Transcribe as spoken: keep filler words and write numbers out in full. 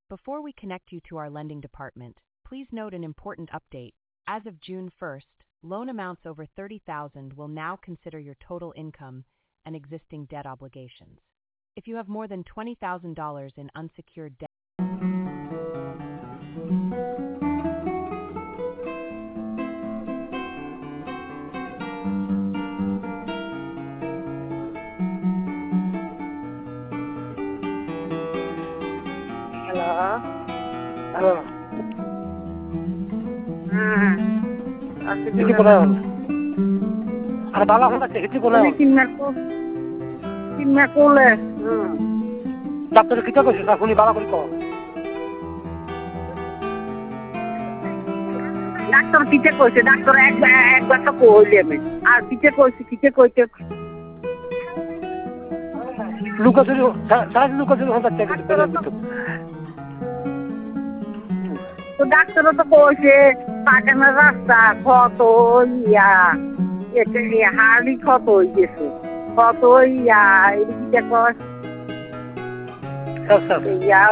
Before we connect you to our lending department, please note an important update. As of June first, loan amounts over thirty thousand dollars will now consider your total income and existing debt obligations. If you have more than twenty thousand dollars in unsecured debt, Hello. Hello. Hmm. Así Hindi ko na yun. Ano ba lang kung hindi ko na yun? Kinako. Kinako le. Hmm. Doctor kita ko siya kung ibala ko ito. Doctor কিতে কইছে doctor একবার একবার তো কইলে আমি আর কিতে কইছে কিতে কইতে লুকাচুরি সারা লুকাচুরি হতে চেক করতে তো ডাক্তার তো কইছে পাকানোর রাস্তা কত ইয়া এটা হাড়ি কত হইছে কত ইয়া এই কিতে কয় স্যার স্যার ইয়া